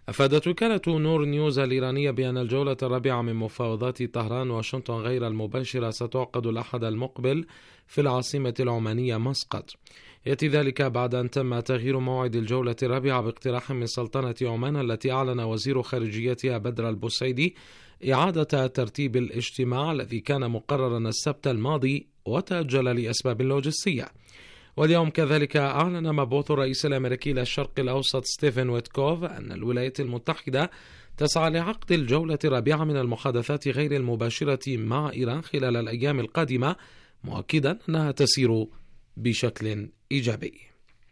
أفادت وكالة نور نيوز الإيرانية بأن الجولة الرابعة من مفاوضات طهران واشنطن غير المباشرة ستعقد الأحد المقبل في العاصمة العمانية مسقط. يأتي ذلك بعد أن تم تغيير موعد الجولة الرابعة باقتراح من سلطنة عمان، التي أعلن وزير خارجيتها بدر البوسعيدي إعادة ترتيب الاجتماع الذي كان مقررا السبت الماضي وتأجل لأسباب لوجستية. واليوم كذلك أعلن مبعوث الرئيس الأمريكي للشرق الأوسط ستيفن ويتكوف أن الولايات المتحدة تسعى لعقد الجولة الرابعة من المحادثات غير المباشرة مع إيران خلال الأيام القادمة، مؤكدا أنها تسير بشكل إيجابي.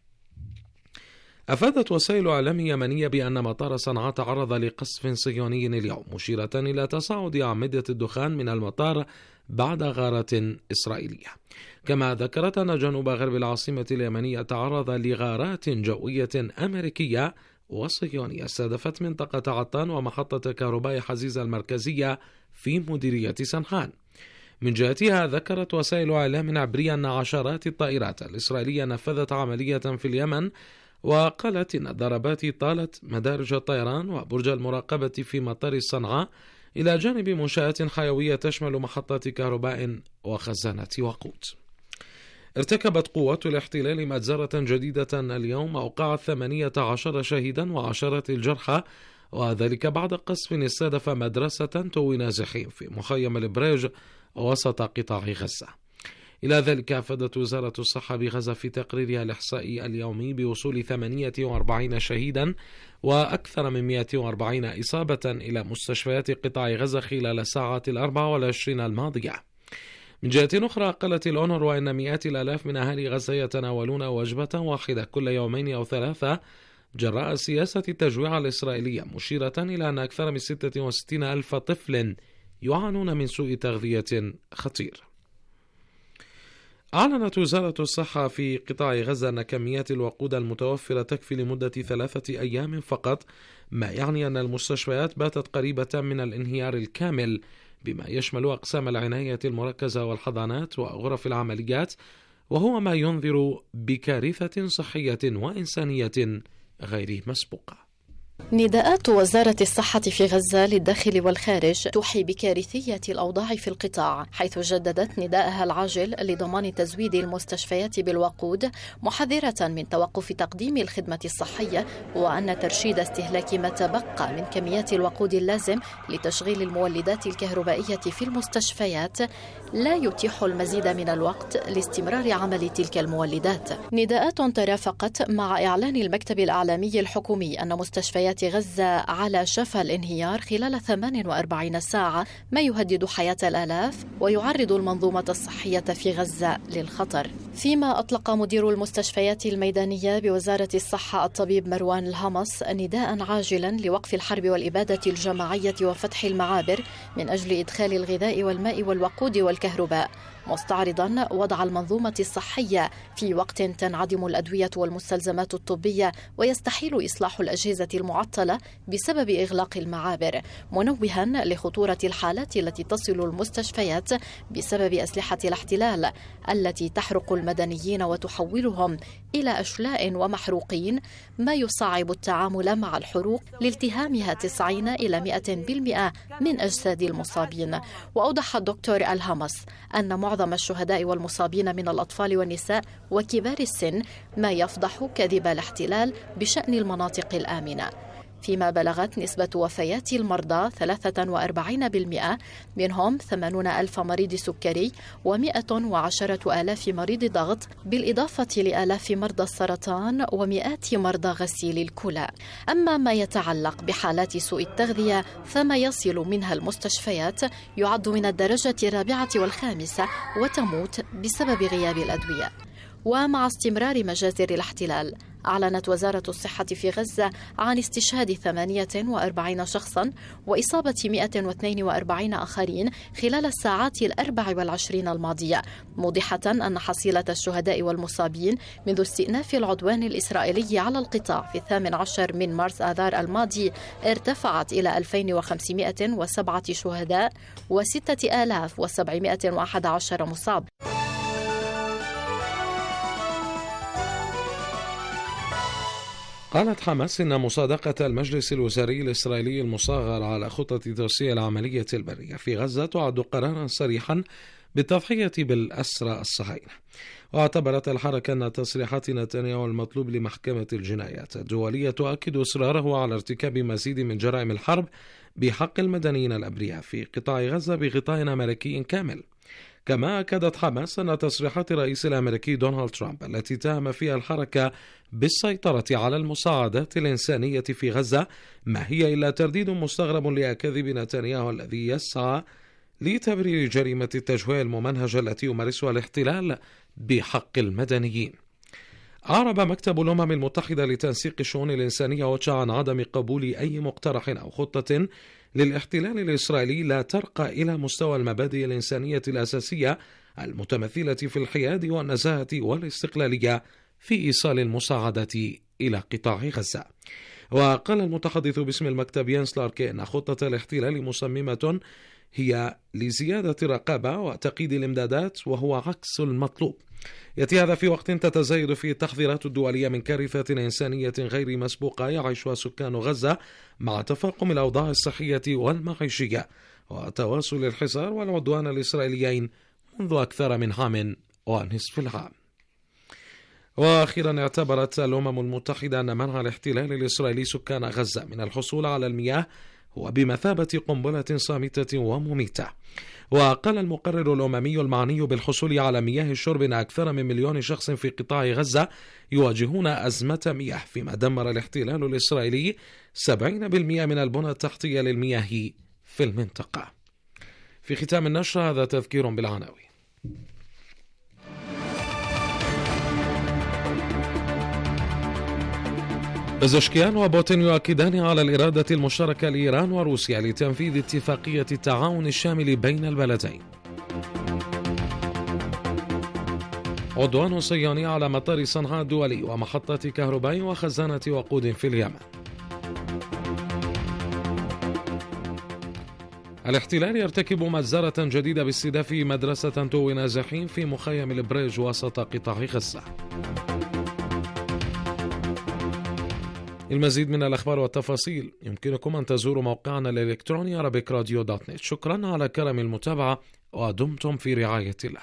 أفادت وسائل إعلام يمنية بأن مطار صنعاء تعرض لقصف صهيوني اليوم، مشيرة إلى تصاعد أعمدة الدخان من المطار بعد غارة إسرائيلية. كما ذكرت أن جنوب غرب العاصمة اليمنية تعرض لغارات جوية أمريكية وصهيونية استهدفت منطقة عطان ومحطة كهرباء حزيزة المركزية في مديرية سنحان. من جهتها ذكرت وسائل إعلام عبرية أن عشرات الطائرات الإسرائيلية نفذت عملية في اليمن، وقالت إن الضربات طالت مدارج الطيران وبرج المراقبة في مطار صنعاء، إلى جانب منشآت حيوية تشمل محطات كهرباء وخزانات وقود. ارتكبت قوات الاحتلال مجزرة جديدة اليوم أوقعت 18 شهيدا وعشرات الجرحى، وذلك بعد قصف استهدف مدرسة توي نازحين في مخيم البريج وسط قطاع غزة. إلى ذلك أفادت وزارة الصحة بغزة في تقريرها الإحصائي اليومي بوصول 48 شهيدا وأكثر من 140 إصابة إلى مستشفيات قطاع غزة خلال الساعات 24 الماضية. من جهة أخرى قالت الأونروا إن مئات الآلاف من أهالي غزة يتناولون وجبة واحدة كل يومين أو ثلاثة جراء سياسة التجويع الإسرائيلية، مشيرة إلى أن أكثر من 66 ألف طفل يعانون من سوء تغذية خطير. أعلنت وزارة الصحة في قطاع غزة أن كميات الوقود المتوفرة تكفي لمدة 3 أيام فقط، ما يعني أن المستشفيات باتت قريبة من الانهيار الكامل، بما يشمل أقسام العناية المركزة والحضانات وغرف العمليات، وهو ما ينذر بكارثة صحية وإنسانية غير مسبوقة. نداءات وزارة الصحة في غزة للداخل والخارج توحي بكارثية الأوضاع في القطاع، حيث جددت نداءها العاجل لضمان تزويد المستشفيات بالوقود، محذرة من توقف تقديم الخدمة الصحية، وأن ترشيد استهلاك ما تبقى من كميات الوقود اللازم لتشغيل المولدات الكهربائية في المستشفيات لا يتيح المزيد من الوقت لاستمرار عمل تلك المولدات. نداءات ترافقت مع إعلان المكتب الإعلامي الحكومي أن مستشفيات غزة على شفا الانهيار خلال 48 ساعة، ما يهدد حياة الآلاف ويعرض المنظومة الصحية في غزة للخطر. فيما أطلق مدير المستشفيات الميدانية بوزارة الصحة الطبيب مروان الهمص نداء عاجلا لوقف الحرب والإبادة الجماعية وفتح المعابر من أجل إدخال الغذاء والماء والوقود والكهرباء، مستعرضا وضع المنظومة الصحية في وقت تنعدم الأدوية والمستلزمات الطبية ويستحيل إصلاح الأجهزة المعطلة بسبب إغلاق المعابر، منوها لخطورة الحالات التي تصل المستشفيات بسبب أسلحة الاحتلال التي تحرق المدنيين وتحولهم إلى أشلاء ومحروقين، ما يصعب التعامل مع الحروق لالتهامها 90 إلى 100% من أجساد المصابين. وأوضح الدكتور الهمص أن معظم الشهداء والمصابين من الأطفال والنساء وكبار السن، ما يفضح كذب الاحتلال بشأن المناطق الآمنة. فيما بلغت نسبة وفيات المرضى 43%، منهم 80,000 مريض سكري و110,000 مريض ضغط، بالإضافة لآلاف مرضى السرطان ومئات مرضى غسيل الكلى. أما ما يتعلق بحالات سوء التغذية فما يصل منها المستشفيات يعد من الدرجة 4 و5 وتموت بسبب غياب الأدوية. ومع استمرار مجازر الاحتلال، أعلنت وزارة الصحة في غزة عن استشهاد 48 شخصا وإصابة 142 آخرين خلال الساعات 24 الماضية، موضحة أن حصيلة الشهداء والمصابين منذ استئناف العدوان الإسرائيلي على القطاع في 18 من مارس آذار الماضي ارتفعت إلى 2507 شهداء و6711 مصاب. قالت حماس إن مصادقة المجلس الوزاري الإسرائيلي المصغر على خطة توسيع العملية البرية في غزة تعد قرارا صريحا بالتضحية بالأسرى الصهاينة. واعتبرت الحركة أن تصريحات نتنياهو المطلوب لمحكمة الجنايات الدولية تؤكد إصراره على ارتكاب مزيد من جرائم الحرب بحق المدنيين الأبرياء في قطاع غزة بغطاء أمريكي كامل. كما أكدت حماس أن تصريحات الرئيس الأمريكي دونالد ترامب التي اتهم فيها الحركة بالسيطرة على المساعدات الإنسانية في غزة ما هي إلا ترديد مستغرب لأكاذيب نتنياهو الذي يسعى لتبرير جريمة التجويع الممنهجة التي يمارسها الاحتلال بحق المدنيين. أعرب مكتب الأمم المتحدة لتنسيق الشؤون الإنسانية واتشا عن عدم قبول أي مقترح أو خطة للاحتلال الإسرائيلي لا ترقى إلى مستوى المبادئ الإنسانية الأساسية المتمثلة في الحياد والنزاهة والاستقلالية في إيصال المساعدة إلى قطاع غزة. وقال المتحدث باسم المكتب يانس لاركي أن خطة الاحتلال مصممة هي لزيادة الرقابة وتقييد الإمدادات وهو عكس المطلوب. يأتي هذا في وقت تتزايد فيه التحذيرات الدولية من كارثة إنسانية غير مسبوقة يعيشها سكان غزة مع تفاقم الأوضاع الصحية والمعيشية وتواصل الحصار والعدوان الإسرائيليين منذ أكثر من عام ونصف العام. وأخيرا اعتبرت الأمم المتحدة أن منع الاحتلال الإسرائيلي سكان غزة من الحصول على المياه هو بمثابة قنبلة صامتة ومميتة. وقال المقرر الأممي المعني بالحصول على مياه الشرب أن أكثر من 1,000,000 شخص في قطاع غزة يواجهون أزمة مياه، فيما دمر الاحتلال الإسرائيلي 70% من البنى التحتية للمياه في المنطقة. في ختام النشر هذا تذكير بالعناوين. بزشكيان وبوتين يؤكدان على الإرادة المشتركة لإيران وروسيا لتنفيذ اتفاقية التعاون الشامل بين البلدين. عدوان صهيوني على مطار صنعاء الدولي ومحطة كهرباء وخزانة وقود في اليمن. الاحتلال يرتكب مجزرة جديدة باستهداف مدرسة توي نازحين في مخيم البريج وسط قطاع غزة. المزيد من الأخبار والتفاصيل يمكنكم أن تزوروا موقعنا الإلكتروني arabicradio.net. شكرا على كرم المتابعة ودمتم في رعاية الله.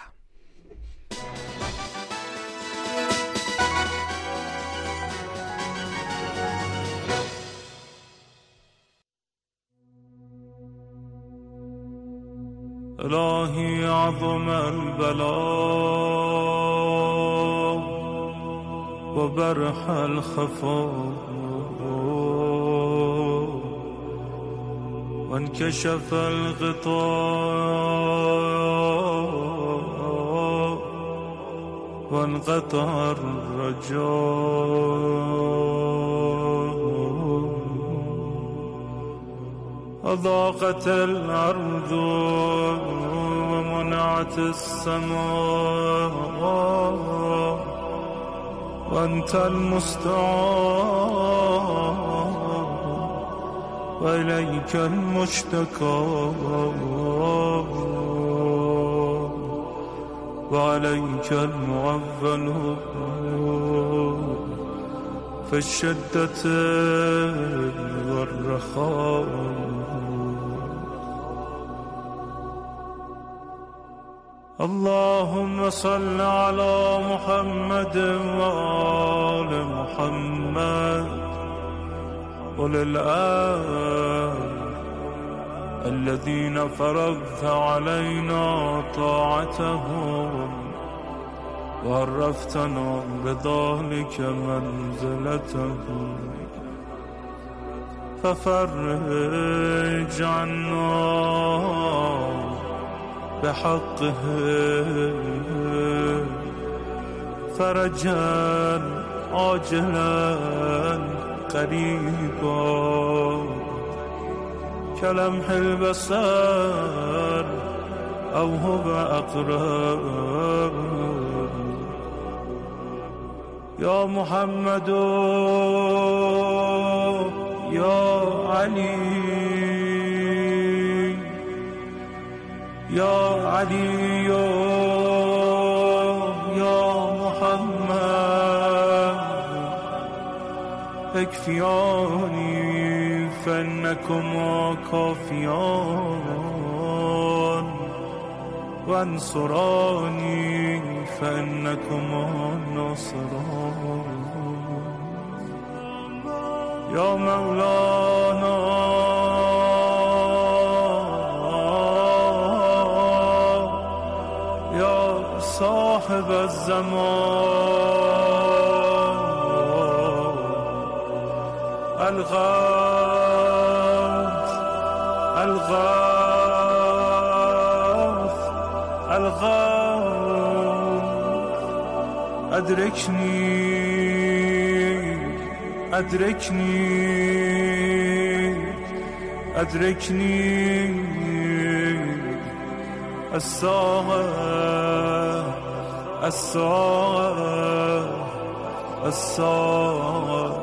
إلهي عظم البلاء وبرح الخفاء وانكشف الغطاء وانقطع الرجاء أضاقت الأرض ومنعت السماء وأنت المستعان وإليك المشتكى وعليك المعول في الشدة والرخاء. اللهم صل على محمد وآل محمد وللآل الذين فرضت علينا طاعتهم وعرفتنا بذلك منزلتهم ففرج عنا بحقه فرجا عاجلا قريبا كلمح البصر أو هو أقرب. يا محمد يا علي يا علي يا محمد اكفياني فإنكما كافيان، وانصراني فإنكما ناصران. يا مولانا يا صاحب الزمان، الغوث الغوث الغوث، أدركني أدركني أدركني، الساعة الساعة الساعة،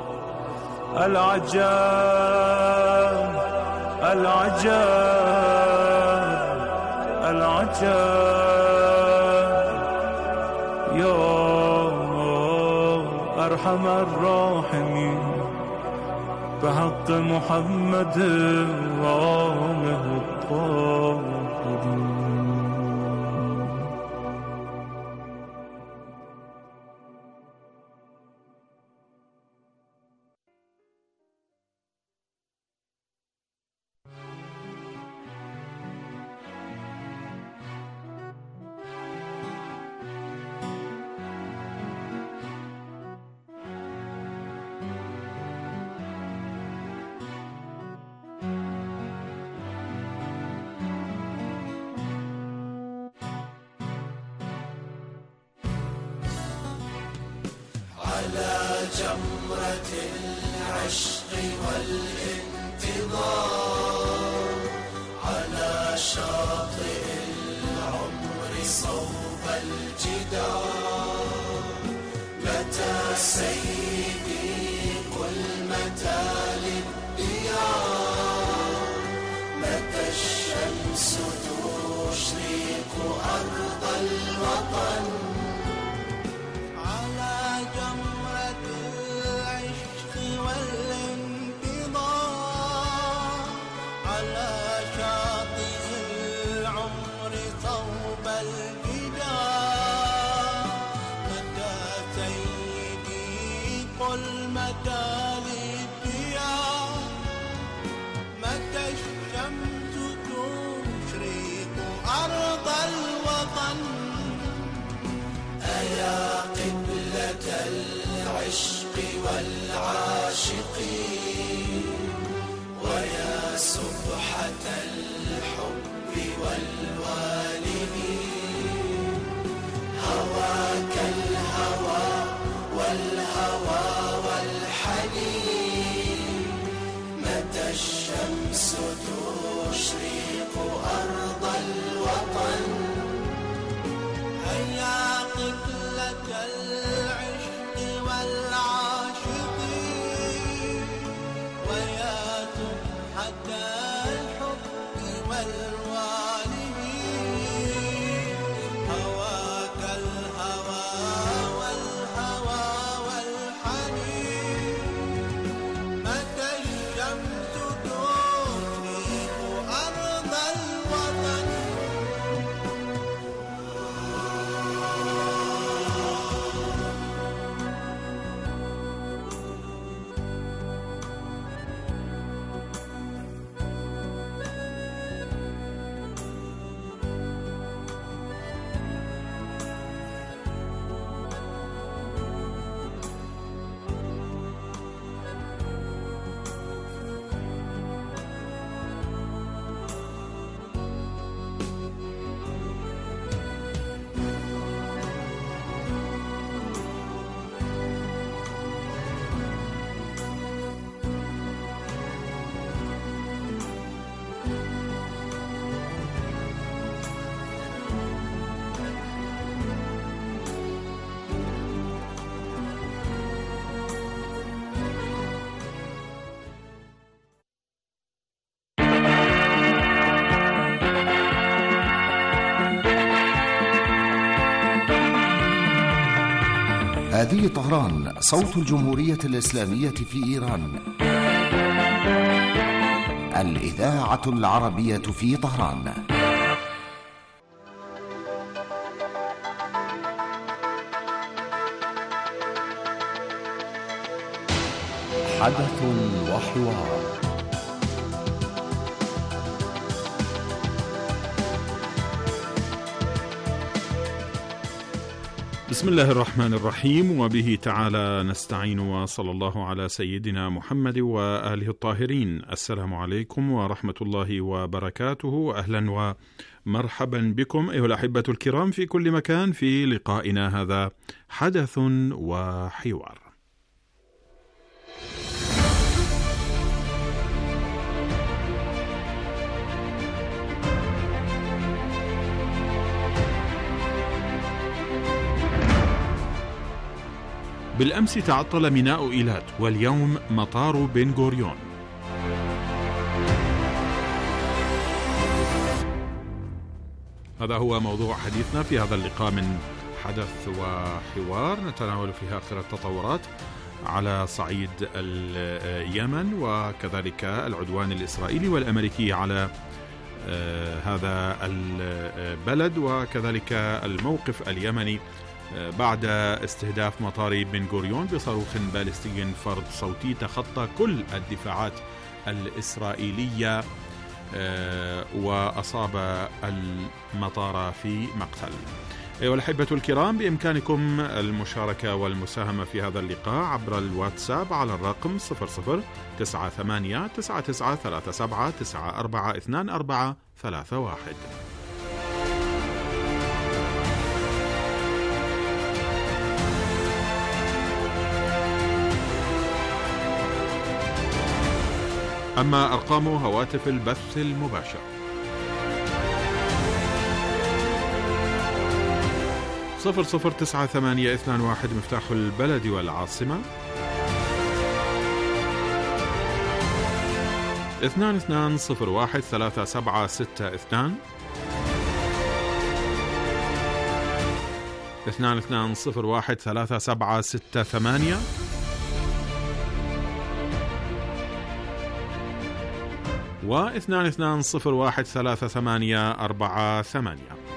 العجاب العجاب العجاب، يا أرحم الراحمين بحق محمد وآله الطاهرين. على جمرة العشق والانتظار، على شاطئ العمر صوب الجدار، متى سيدي قل متى للديار، متى الشمس تشرق أرض الوطن، العشق والعاشقين، ويا سبحة الحب والوالدين، هواك الهوى والهوى والحنين، متى الشمس تشرق أرض الوطن، هيا قبلة العشق والعاشقين، ويا سبحة بلدي طهران، صوت الجمهورية الإسلامية في إيران. الإذاعة العربية في طهران. حدث وحوار. بسم الله الرحمن الرحيم، وبه تعالى نستعين، وصلى الله على سيدنا محمد وآله الطاهرين. السلام عليكم ورحمة الله وبركاته. أهلا ومرحبا بكم أيها الأحبة الكرام في كل مكان في لقائنا هذا حدث وحوار. بالأمس تعطل ميناء إيلات، واليوم مطار بن غوريون. هذا هو موضوع حديثنا في هذا اللقاء من حدث وحوار، نتناول فيها آخر التطورات على صعيد اليمن، وكذلك العدوان الإسرائيلي والأمريكي على هذا البلد، وكذلك الموقف اليمني بعد استهداف مطار بن غوريون بصاروخ باليستي فرد صوتي تخطى كل الدفاعات الإسرائيلية وأصاب المطار في مقتل. أيها الأحبة الكرام، بإمكانكم المشاركة والمساهمة في هذا اللقاء عبر الواتساب على الرقم 00989937942431. أما أرقام هواتف البث المباشر 009821 مفتاح البلد والعاصمة، 22013762 22013768 و22013848.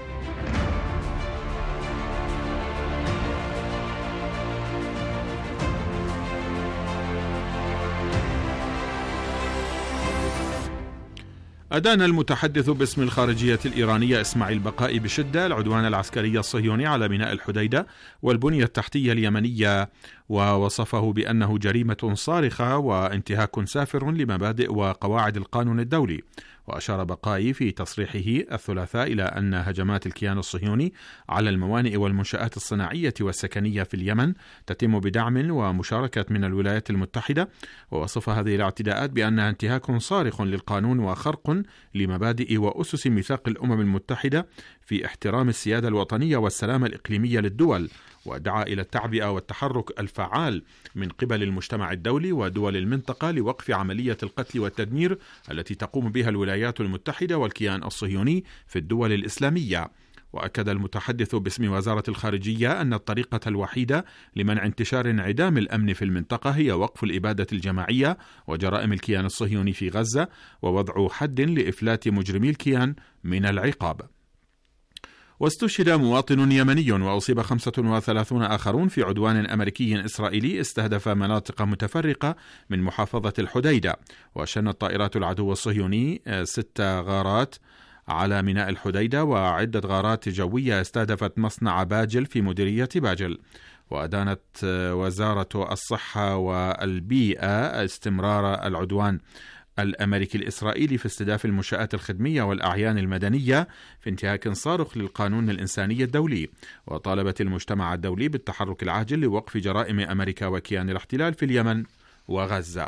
أدان المتحدث باسم الخارجية الإيرانية إسماعيل بقائي بشدة العدوان العسكري الصهيوني على ميناء الحديدة والبنية التحتية اليمنية، ووصفه بأنه جريمة صارخة وانتهاك سافر لمبادئ وقواعد القانون الدولي. وأشار بقائي في تصريحه الثلاثاء إلى أن هجمات الكيان الصهيوني على الموانئ والمنشآت الصناعية والسكنية في اليمن تتم بدعم ومشاركة من الولايات المتحدة، ووصف هذه الاعتداءات بأنها انتهاك صارخ للقانون وخرق لمبادئ وأسس ميثاق الأمم المتحدة في احترام السيادة الوطنية والسلامة الإقليمية للدول، ودعا إلى التعبئة والتحرك الفعال من قبل المجتمع الدولي ودول المنطقة لوقف عملية القتل والتدمير التي تقوم بها الولايات المتحدة والكيان الصهيوني في الدول الإسلامية. وأكد المتحدث باسم وزارة الخارجية أن الطريقة الوحيدة لمنع انتشار انعدام الأمن في المنطقة هي وقف الإبادة الجماعية وجرائم الكيان الصهيوني في غزة، ووضع حد لإفلات مجرمي الكيان من العقاب. واستشهد مواطن يمني وأصيب 35 آخرون في عدوان أمريكي إسرائيلي استهدف مناطق متفرقة من محافظة الحديدة. وشنت طائرات العدو الصهيوني 6 غارات على ميناء الحديدة وعدة غارات جوية استهدفت مصنع باجل في مديرية باجل. وأدانت وزارة الصحة والبيئة استمرار العدوان الأمريكي الإسرائيلي في استهداف المنشآت الخدمية والأعيان المدنية في انتهاك صارخ للقانون الإنساني الدولي، وطالبت المجتمع الدولي بالتحرك العاجل لوقف جرائم أمريكا وكيان الاحتلال في اليمن وغزة.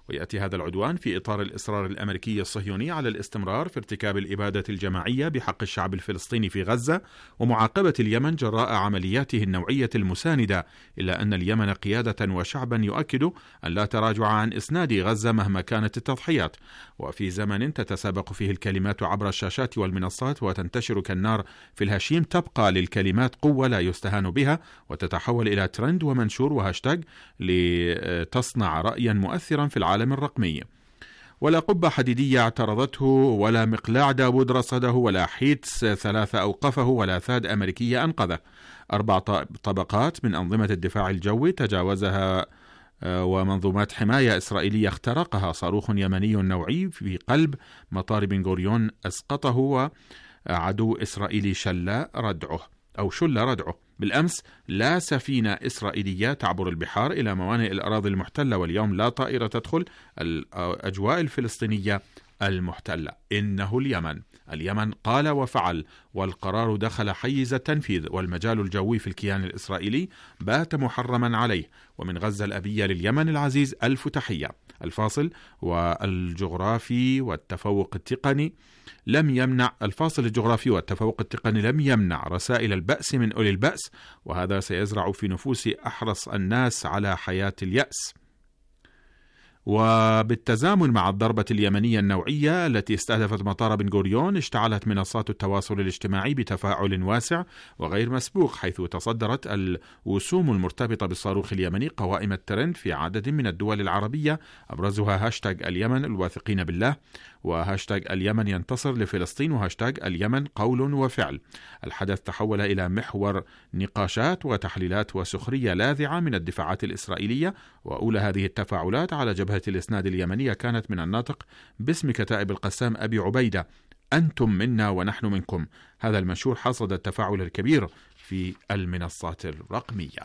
ويأتي هذا العدوان في إطار الإصرار الأمريكي الصهيوني على الاستمرار في ارتكاب الإبادة الجماعية بحق الشعب الفلسطيني في غزة ومعاقبة اليمن جراء عملياته النوعية المساندة، إلا أن اليمن قيادة وشعبا يؤكد أن لا تراجع عن إسناد غزة مهما كانت التضحيات. وفي زمن تتسابق فيه الكلمات عبر الشاشات والمنصات وتنتشر كالنار في الهشيم، تبقى للكلمات قوة لا يستهان بها وتتحول إلى ترند ومنشور وهاشتاج لتصنع رأيا مؤثرا في العالم الرقمي. ولا قبة حديدية اعترضته، ولا مقلاع داود رصده، ولا حيتس 3 أوقفه، ولا ثاد أمريكية أنقذه. 4 طبقات من أنظمة الدفاع الجوي تجاوزها ومنظومات حماية إسرائيلية اخترقها صاروخ يمني نوعي في قلب مطار بن غوريون أسقطه، وعدو إسرائيلي شل ردعه. بالأمس لا سفينة إسرائيلية تعبر البحار إلى موانئ الأراضي المحتلة، واليوم لا طائرة تدخل الأجواء الفلسطينية المحتلة. إنه اليمن قال وفعل، والقرار دخل حيز التنفيذ، والمجال الجوي في الكيان الإسرائيلي بات محرما عليه. ومن غزة الأبية لليمن العزيز ألف تحية. الفاصل الجغرافي والتفوق التقني لم يمنع رسائل البأس من أولي البأس، وهذا سيزرع في نفوس أحرص الناس على حياة اليأس. وبالتزامن مع الضربة اليمنية النوعية التي استهدفت مطار بن غوريون، اشتعلت منصات التواصل الاجتماعي بتفاعل واسع وغير مسبوق، حيث تصدرت الوسوم المرتبطة بالصاروخ اليمني قوائم الترند في عدد من الدول العربية، أبرزها هاشتاج اليمن الواثقين بالله، وهاشتاج اليمن ينتصر لفلسطين، وهاشتاج اليمن قول وفعل. الحدث تحول إلى محور نقاشات وتحليلات وسخرية لاذعة من الدفاعات الإسرائيلية، وأولى هذه التفاعلات على جبهة الإسناد اليمنية كانت من الناطق باسم كتائب القسام أبي عبيدة: أنتم منا ونحن منكم. هذا المنشور حصد التفاعل الكبير في المنصات الرقمية.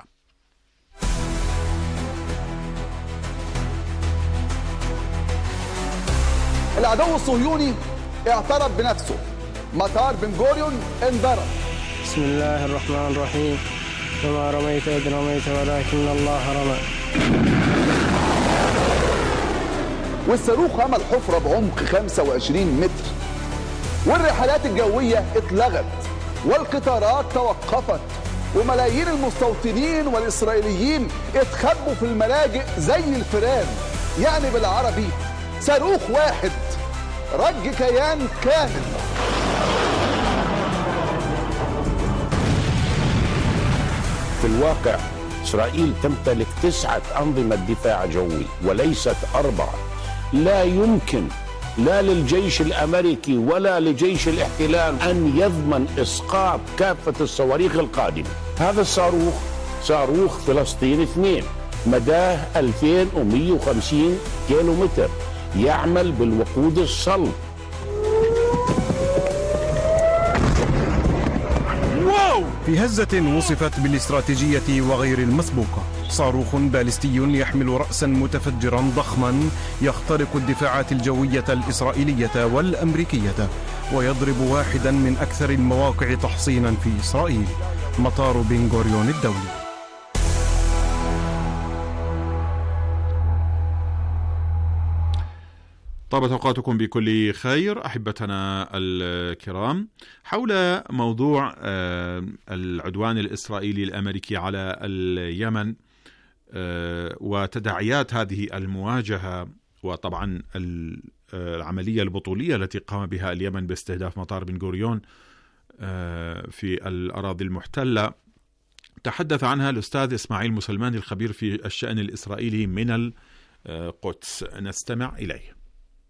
العدو الصهيوني اعترف بنفسه، مطار بن غوريون انضرب. بسم الله الرحمن الرحيم. وما رميت إذ رميت ولكن الله رمى. والصاروخ عمل حفرة بعمق 25 متر، والرحلات الجوية اتلغت، والقطارات توقفت، وملايين المستوطنين والإسرائيليين اتخبوا في الملاجئ زي الفئران. يعني بالعربي صاروخ واحد رج كيان كامل. في الواقع إسرائيل تمتلك 9 أنظمة دفاع جوي وليست 4. لا يمكن لا للجيش الأمريكي ولا لجيش الاحتلال أن يضمن إسقاط كافة الصواريخ القادمة. هذا الصاروخ صاروخ فلسطين 2 مداه 2150 كيلومتر، يعمل بالوقود الصلب. في هزة وصفت بالاستراتيجية وغير المسبوقة، صاروخ باليستي يحمل رأسا متفجرا ضخما يخترق الدفاعات الجوية الإسرائيلية والأمريكية، ويضرب واحدا من أكثر المواقع تحصينا في إسرائيل، مطار بن غوريون الدولي. طابت أوقاتكم بكل خير أحبتنا الكرام. حول موضوع العدوان الإسرائيلي الأمريكي على اليمن وتداعيات هذه المواجهة، وطبعا العملية البطولية التي قام بها اليمن باستهداف مطار بن غوريون في الأراضي المحتلة، تحدث عنها الأستاذ إسماعيل مسلمان الخبير في الشأن الإسرائيلي من القدس. نستمع إليه.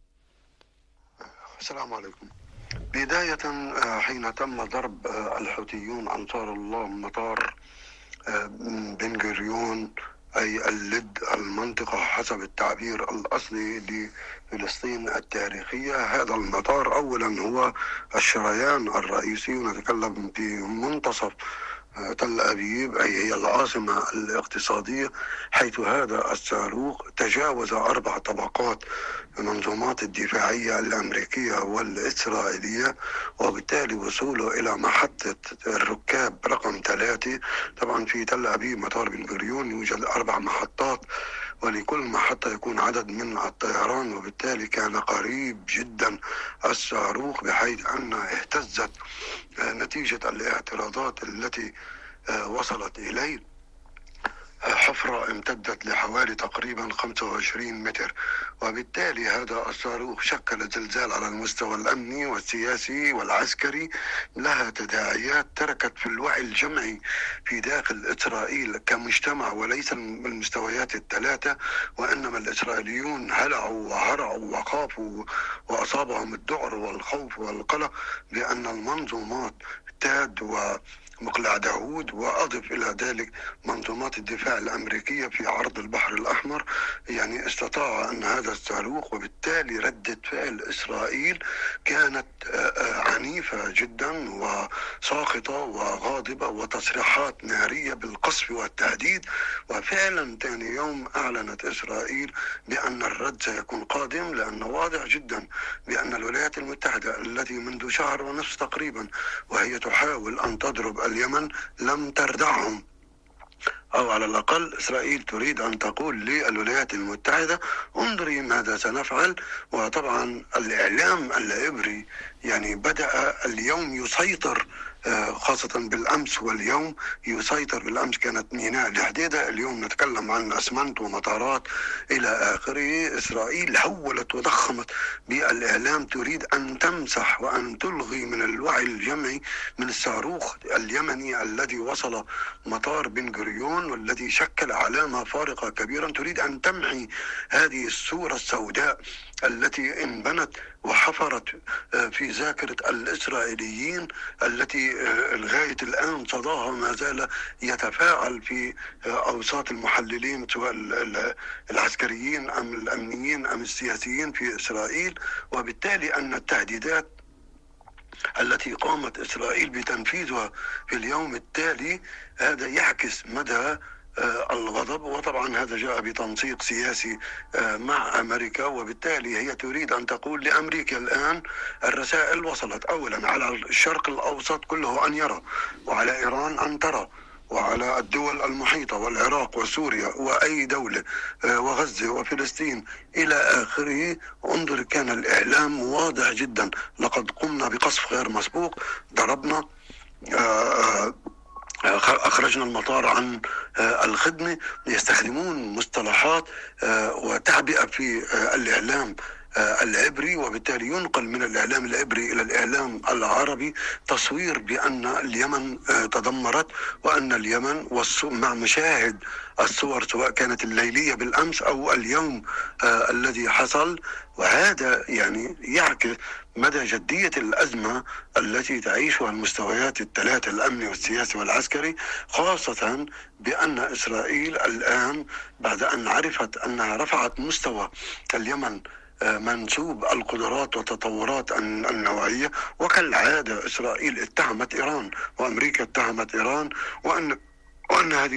السلام عليكم. بداية حين تم ضرب الحوثيون أنصار الله مطار بن غوريون أي اللد المنطقة حسب التعبير الأصلي لفلسطين التاريخية، هذا المطار أولا هو الشريان الرئيسي، ونتكلم في منتصف تل أبيب أي هي العاصمة الاقتصادية، حيث هذا الصاروخ تجاوز 4 طبقات المنظومات الدفاعية الأمريكية والإسرائيلية، وبالتالي وصوله إلى محطة الركاب رقم 3. طبعا في تل أبيب مطار بن غوريون يوجد 4 محطات، ولكل محطة يكون عدد من الطيران، وبالتالي كان قريب جدا الصاروخ بحيث أنها اهتزت نتيجة الاعتراضات التي وصلت إليه. حفرة امتدت لحوالي تقريبا 25 متر، وبالتالي هذا الصاروخ شكل زلزال على المستوى الأمني والسياسي والعسكري، لها تداعيات تركت في الوعي الجمعي في داخل إسرائيل كمجتمع، وليس المستويات الثلاثة، وإنما الإسرائيليون هلعوا وهرعوا وخافوا وأصابهم الذعر والخوف والقلق بأن المنظومات تاد ومقلع داوود وأضف إلى ذلك منظومات الدفاع الأمريكية في عرض البحر الأحمر يعني استطاع أن هذا الصاروخ، وبالتالي ردة فعل إسرائيل كانت عنيفة جدا وساخطة وغاضبة وتصريحات نارية بالقصف والتهديد. وفعلا ثاني يوم أعلنت إسرائيل بأن الرد سيكون قادم، لأنه واضح جدا بأن الولايات المتحدة التي منذ شهر ونصف تقريبا وهي تحاول أن تضرب اليمن لم تردعهم، أو على الأقل إسرائيل تريد أن تقول للولايات المتحدة انظري ماذا سنفعل. وطبعا الإعلام العبري يعني بدأ اليوم يسيطر، خاصة بالأمس واليوم يسيطر. بالأمس كانت ميناء الحديدة، اليوم نتكلم عن أسمنت ومطارات إلى آخره. إسرائيل حولت وضخمت بالإعلام، تريد أن تمسح وأن تلغي من الوعي الجمعي من الصاروخ اليمني الذي وصل مطار بن غوريون والذي شكل علامة فارقة كبيرا. تريد أن تمحي هذه الصورة السوداء التي انبنت وحفرت في ذاكرة الإسرائيليين، التي لغاية الآن صداها ما زال يتفاعل في أوساط المحللين سواء العسكريين أم الأمنيين أم السياسيين في إسرائيل. وبالتالي أن التهديدات التي قامت إسرائيل بتنفيذها في اليوم التالي هذا يعكس مدى الغضب، وطبعا هذا جاء بتنسيق سياسي مع أمريكا. وبالتالي هي تريد أن تقول لأمريكا الآن الرسائل وصلت أولا على الشرق الأوسط كله أن يرى، وعلى إيران أن ترى، وعلى الدول المحيطة والعراق وسوريا وأي دولة وغزة وفلسطين إلى آخره. انظر كان الإعلام واضح جدا، لقد قمنا بقصف غير مسبوق، ضربنا، أخرجنا المطار عن الخدمة. يستخدمون مصطلحات وتعبئة في الإعلام العبري، وبالتالي ينقل من الإعلام العبري إلى الإعلام العربي تصوير بأن اليمن تدمرت، وأن اليمن مع مشاهد الصور سواء كانت الليلية بالأمس أو اليوم الذي حصل. وهذا يعني يعكس مدى جدية الأزمة التي تعيشها المستويات الثلاثة الأمني والسياسي والعسكري، خاصة بأن إسرائيل الآن بعد أن عرفت أنها رفعت مستوى اليمن منسوب القدرات والتطورات النوعية، وكالعادة إسرائيل اتهمت إيران وأمريكا اتهمت إيران وأن هذه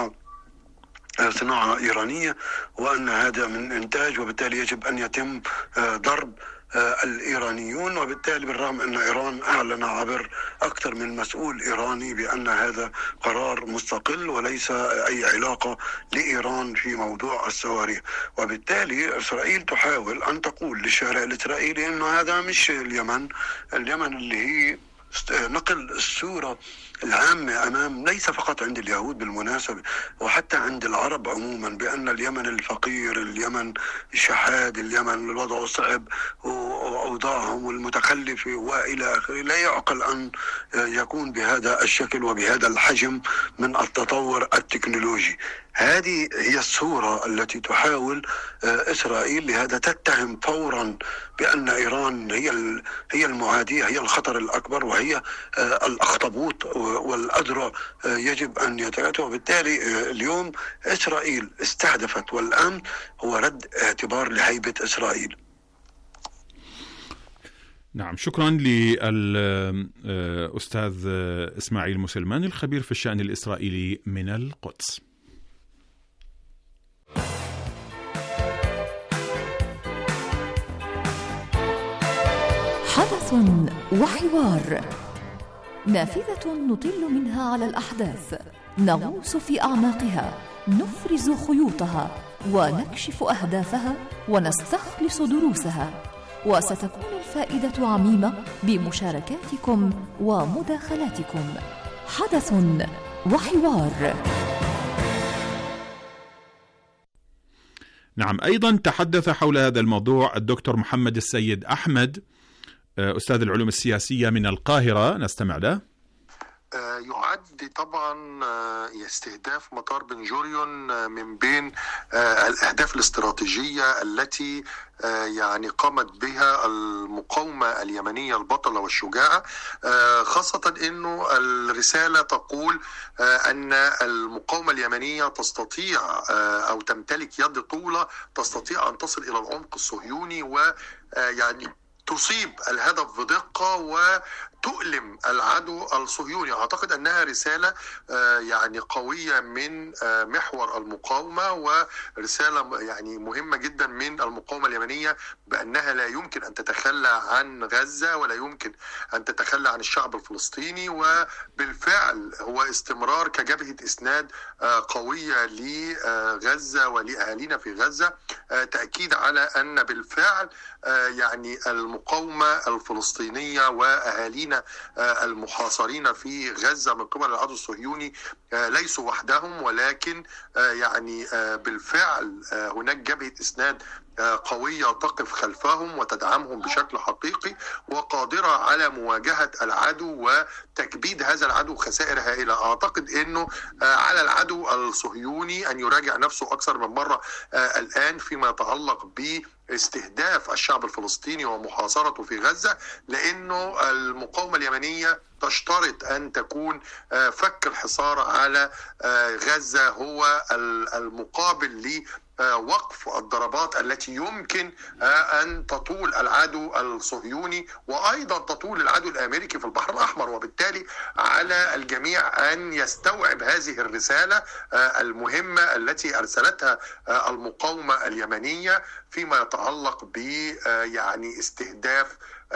صناعة إيرانية، وأن هذا من إنتاج، وبالتالي يجب أن يتم ضرب الإيرانيون. وبالتالي بالرغم أن إيران أعلن عبر أكثر من مسؤول إيراني بأن هذا قرار مستقل وليس أي علاقة لإيران في موضوع الصواريخ. وبالتالي إسرائيل تحاول أن تقول للشارع الإسرائيلي أنه هذا مش اليمن اللي هي نقل الصورة العامة أمام ليس فقط عند اليهود بالمناسبة، وحتى عند العرب عموما، بأن اليمن الفقير، اليمن الشحاد، اليمن الوضع صعب وأوضاعهم المتخلفة وإلى آخره. لا يعقل أن يكون بهذا الشكل وبهذا الحجم من التطور التكنولوجي. هذه هي الصورة التي تحاول إسرائيل، لهذا تتهم فورا بأن إيران هي المعادية، هي الخطر الأكبر، وهي الأخطبوط والأذرع يجب أن يتعاطوا. وبالتالي اليوم إسرائيل استهدفت، والأمن هو رد اعتبار لهيبة إسرائيل. نعم، شكرا للأستاذ إسماعيل مسلمان الخبير في الشأن الإسرائيلي من القدس. حدث وحوار، نافذة نطل منها على الأحداث، نغوص في أعماقها، نفرز خيوطها ونكشف أهدافها ونستخلص دروسها، وستكون الفائدة عميمة بمشاركاتكم ومداخلاتكم. حدث وحوار. نعم، أيضا تحدث حول هذا الموضوع الدكتور محمد السيد أحمد، أستاذ العلوم السياسية من القاهرة، نستمع له. يعد طبعا استهداف مطار بن جوريون من بين الأهداف الاستراتيجية التي يعني قامت بها المقاومة اليمنية البطلة والشجاعة، خاصة أنه الرسالة تقول أن المقاومة اليمنية تستطيع أو تمتلك يد طولة تستطيع أن تصل إلى العمق الصهيوني ويعني تصيب الهدف بدقة وتؤلم العدو الصهيوني. أعتقد أنها رسالة يعني قوية من محور المقاومة، ورسالة يعني مهمة جدا من المقاومة اليمنية بأنها لا يمكن أن تتخلى عن غزة ولا يمكن أن تتخلى عن الشعب الفلسطيني، وبالفعل هو استمرار كجبهة إسناد قوية لغزة ولأهالينا في غزة، تأكيد على أن بالفعل يعني المقاومة الفلسطينية وأهالينا المحاصرين في غزة من قبل العدو الصهيوني ليسوا وحدهم، ولكن يعني بالفعل هناك جبهة إسناد قوية تقف خلفهم وتدعمهم بشكل حقيقي وقادرة على مواجهة العدو وتكبيد هذا العدو خسائر هائلة. أعتقد أنه على العدو الصهيوني أن يراجع نفسه أكثر من مرة الآن فيما يتعلق باستهداف الشعب الفلسطيني ومحاصرته في غزة، لأنه المقاومة اليمنية تشترط أن تكون فك الحصار على غزة هو المقابل لوقف الضربات التي يمكن أن تطول العدو الصهيوني وأيضا تطول العدو الأمريكي في البحر الأحمر. وبالتالي على الجميع أن يستوعب هذه الرسالة المهمة التي أرسلتها المقاومة اليمنية فيما يتعلق ب يعني استهداف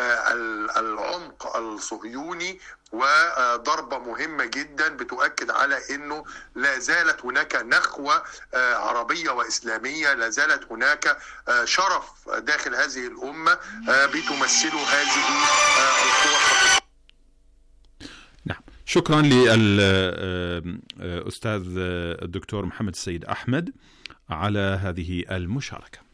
العمق الصهيوني، وضربة مهمة جدا بتؤكد على أنه لا زالت هناك نخوة عربية وإسلامية، لا زالت هناك شرف داخل هذه الأمة بتمثله هذه القوى. نعم، شكرا للأستاذ الدكتور محمد السيد أحمد على هذه المشاركة.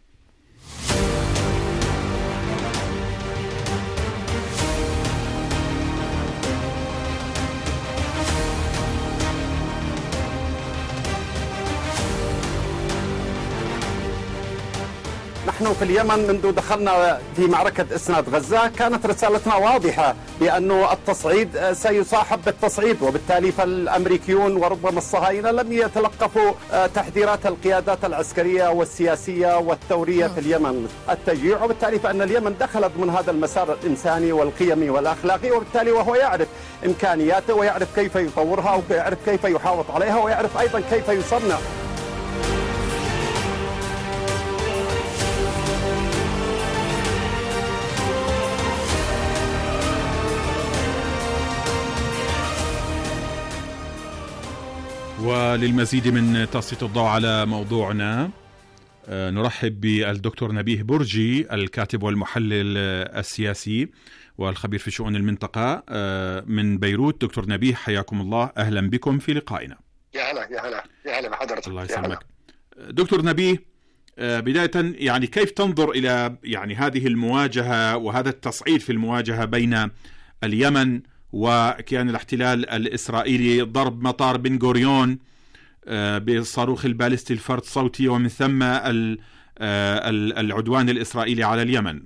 نحن في اليمن منذ دخلنا في معركة إسناد غزة كانت رسالتنا واضحة بأنه التصعيد سيصاحب بالتصعيد، وبالتالي فالأمريكيون وربما الصهاينة لم يتلقفوا تحذيرات القيادات العسكرية والسياسية والثورية في اليمن التشجيع، وبالتالي فأن اليمن دخلت من هذا المسار الإنساني والقيمي والأخلاقي، وبالتالي وهو يعرف إمكانياته ويعرف كيف يطورها ويعرف كيف يحافظ عليها ويعرف أيضا كيف يصنع. وللمزيد من تسليط الضوء على موضوعنا نرحب بالدكتور نبيه برجي، الكاتب والمحلل السياسي والخبير في شؤون المنطقة من بيروت. دكتور نبيه، حياكم الله، أهلا بكم في لقائنا. يا هلا يا هلا يا هلا بحضرتك. الله يسلمك. دكتور نبيه، بداية يعني كيف تنظر إلى يعني هذه المواجهة وهذا التصعيد في المواجهة بين اليمن وكيان الاحتلال الإسرائيلي، ضرب مطار بن غوريون بصاروخ البالستي الفرد صوتي ومن ثم العدوان الإسرائيلي على اليمن؟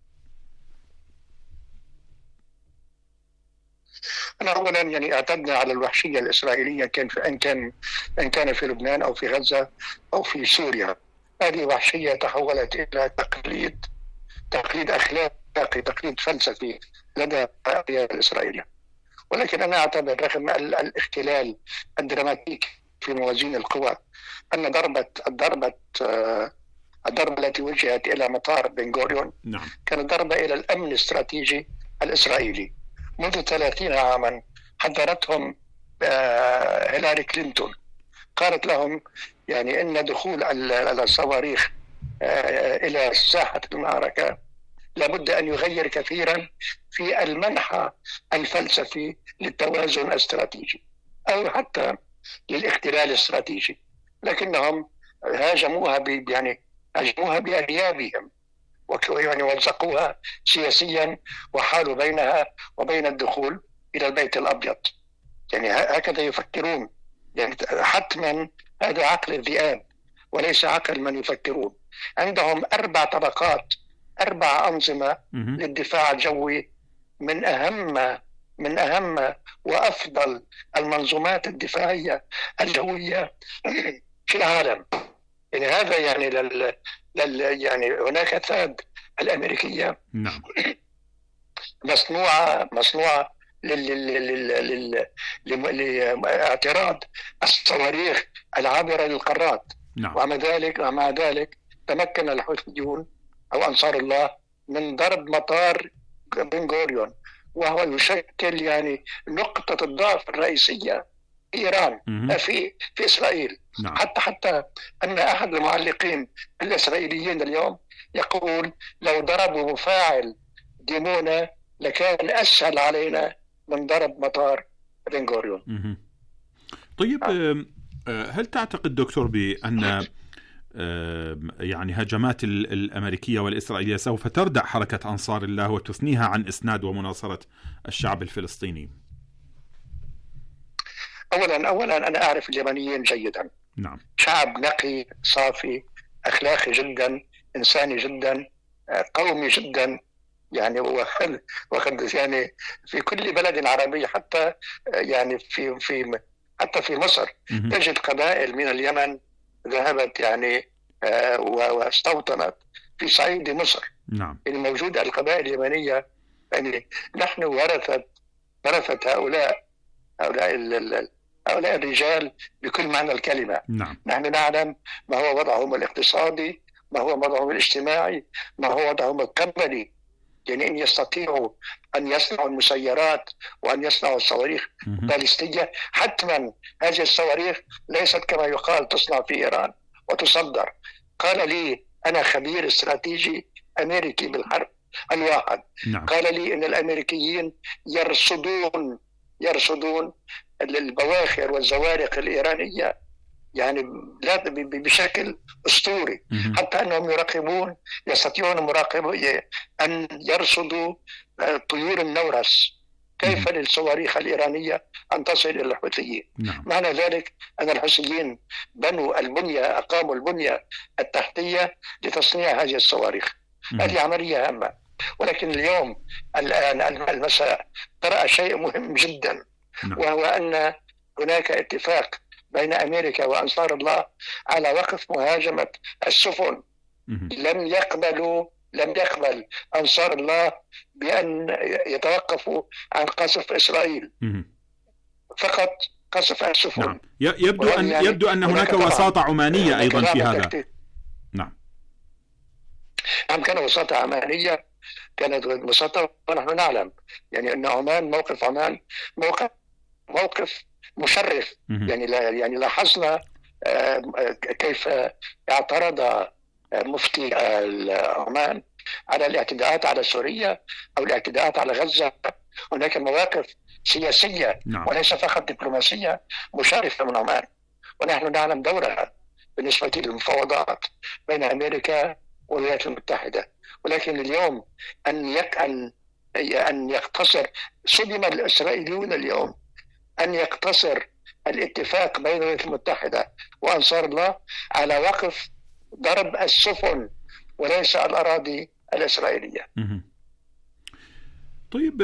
أنا أولا يعني اعتدنا على الوحشية الإسرائيلية إن كان في لبنان أو في غزة أو في سوريا. هذه وحشية تحولت إلى تقليد أخلاقي، تقليد فلسفي لدى الإسرائيلية. ولكن أنا أعتبر رغم الاختلال الدراماتيكي في موازين القوى أن الضربة التي وجهت إلى مطار بن غوريون كانت ضربة إلى الأمن الاستراتيجي الإسرائيلي. منذ 30 عاما حذرتهم هيلاري كلينتون وقالت لهم يعني إن دخول الصواريخ إلى ساحة المعركة لابد أن يغير كثيرا في المنحى الفلسفي للتوازن الاستراتيجي أو حتى للاختلال الاستراتيجي، لكنهم هاجموها بأنيابهم يعني وزقوها سياسيا وحالوا بينها وبين الدخول إلى البيت الأبيض. يعني هكذا يفكرون، يعني حتما هذا عقل الذئاب وليس عقل من يفكرون. عندهم 4 طبقات، 4 أنظمة للدفاع الجوي، من أهم وأفضل المنظومات الدفاعية الجوية في العالم. يعني هذا يعني يعني هناك ثاد الأمريكية نعم مصنوعة لاعتراض الصواريخ العابرة للقارات. نعم. ومع ذلك تمكن الحوثيون أو أنصار الله من ضرب مطار بن غوريون، وهو يشكل يعني نقطة الضعف الرئيسية في إيران في إسرائيل. نعم. حتى أن أحد المعلقين الإسرائيليين اليوم يقول لو ضربوا مفاعل ديمونة لكان أسهل علينا من ضرب مطار بن غوريون. طيب هل تعتقد دكتور بأن يعني هجمات الأمريكية والإسرائيلية سوف تردع حركة أنصار الله وتثنيها عن إسناد ومناصرة الشعب الفلسطيني؟ أولا أنا أعرف اليمنيين جيدا. نعم. شعب نقي صافي أخلاقي جدا، إنساني جدا، قومي جدا، يعني وقد يعني في كل بلد عربي حتى يعني حتى في مصر تجد قبائل من اليمن ذهبت يعني واستوطنت في صعيد مصر. نعم. الموجود القبائل اليمنية يعني نحن ورثت هؤلاء الرجال بكل معنى الكلمة. نعم. نحن نعلم ما هو وضعهم الاقتصادي، ما هو وضعهم الاجتماعي، ما هو وضعهم القبلي. يعني إن يستطيعوا أن يصنعوا المسيرات وأن يصنعوا الصواريخ باليستية، حتما هذه الصواريخ ليست كما يقال تصنع في إيران وتصدر. قال لي أنا خبير استراتيجي أمريكي بالحرب الواحد. نعم. قال لي إن الأمريكيين يرصدون البواخر والزوارق الإيرانية يعني بشكل أسطوري، حتى أنهم يستطيعون أن يرصدوا طيور النورس كيف للصواريخ الإيرانية أن تصل إلى الحوثيين. نعم. معنى ذلك أن الحوثيين أقاموا البنية التحتية لتصنيع هذه الصواريخ. هذه عملية هامة. ولكن اليوم المساء طرأ شيء مهم جدا. نعم. وهو أن هناك اتفاق بين أمريكا وأنصار الله على وقف مهاجمة السفن. لم يقبل أنصار الله بأن يتوقفوا عن قصف إسرائيل، فقط قصف السفن. نعم. يبدو أن هناك وساطة عمانية أيضا في هذا. نعم. كان وساطة عمانية، كانت وساطة، ونحن نعلم يعني أن موقف عمان موقف مشرف. يعني لاحظنا كيف اعترض مفتي عمان على الاعتداءات على سوريا أو الاعتداءات على غزة. هناك مواقف سياسية. نعم. وليس فقط دبلوماسية مشرفة من عمان، ونحن نعلم دورها بالنسبة للمفاوضات بين أمريكا والولايات المتحدة. ولكن اليوم أن يقتصر، صدم الإسرائيليون اليوم أن يقتصر الاتفاق بين الولايات المتحدة وأنصار الله على وقف ضرب السفن وليس الأراضي الإسرائيلية. طيب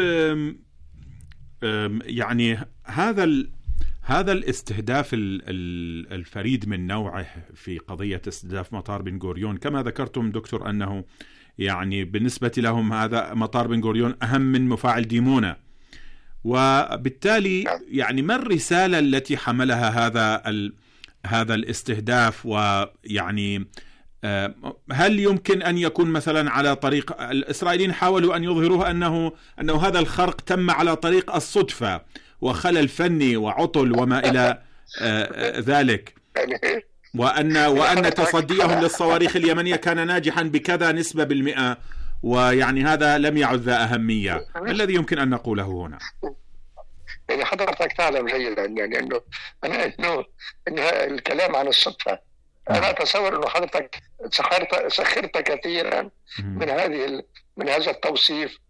يعني هذا الاستهداف الفريد من نوعه في قضية استهداف مطار بن غوريون، كما ذكرتم دكتور أنه يعني بالنسبة لهم هذا مطار بن غوريون أهم من مفاعل ديمونة، وبالتالي يعني ما الرسالة التي حملها هذا الاستهداف؟ ويعني هل يمكن أن يكون مثلا على طريق، الإسرائيليين حاولوا أن يظهروه أنه هذا الخرق تم على طريق الصدفة وخلل فني وعطل وما إلى ذلك، يعني وأن تصديهم للصواريخ اليمنية كان ناجحا بكذا نسبة بالمئة، ويعني هذا لم يعد ذا أهمية. ما الذي يمكن أن نقوله هنا؟ يعني حضرتك تعلم جيدا يعني انه الكلام عن الصدفة، انا اتصور انه حضرتك سخرت كثيرا من هذا التوصيف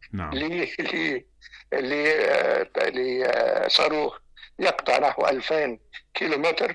لصاروخ يقطع نحو 2000 كيلومتر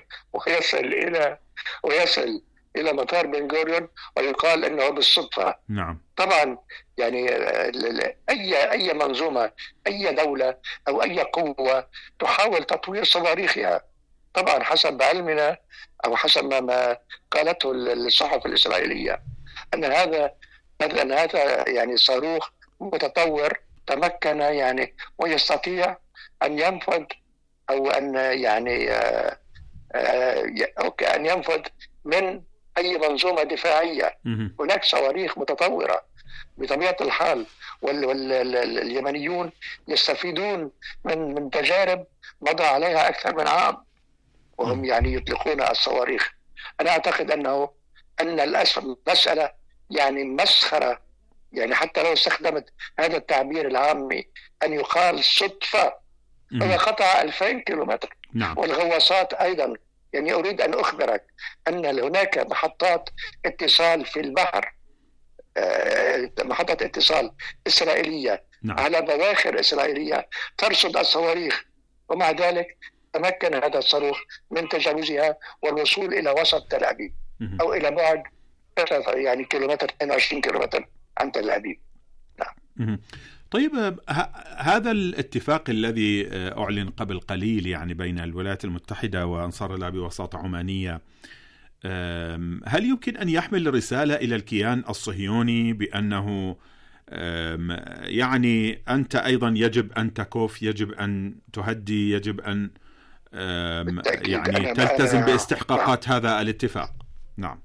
ويصل إلى مطار بن غوريون ويقال أنه بالصدفة. نعم. طبعا يعني أي منظومة، أي دولة أو أي قوة تحاول تطوير صواريخها، طبعا حسب علمنا أو حسب ما قالته الصحف الإسرائيلية أن هذا يعني صاروخ متطور تمكن يعني ويستطيع أن ينفذ أو أن يعني أن ينفذ من أي منظومة دفاعية. هناك صواريخ متطورة بطبيعة الحال، واليمنيون يستفيدون من تجارب مضى عليها أكثر من عام وهم يعني يطلقون الصواريخ. أنا أعتقد أن المسألة يعني مسخرة، يعني حتى لو استخدمت هذا التعبير العامي أن يقال صدفة. هو قطع 2000 كيلومتر. نعم. والغواصات أيضا، يعني أريد أن أخبرك أن هناك محطات اتصال في البحر، محطة اتصال إسرائيلية. نعم. على بواخر إسرائيلية ترصد الصواريخ، ومع ذلك تمكن هذا الصاروخ من تجاوزها والوصول إلى وسط تل أبيب أو إلى بعد يعني كيلومتر 22 كيلومتر عن تل أبيب. نعم. طيب، هذا الاتفاق الذي أعلن قبل قليل يعني بين الولايات المتحدة وأنصار الله بوساطة عمانية، هل يمكن أن يحمل رسالة إلى الكيان الصهيوني بأنه يعني أنت أيضا يجب أن تكف، يجب أن تهدي، يجب أن يعني تلتزم باستحقاقات هذا الاتفاق؟ نعم.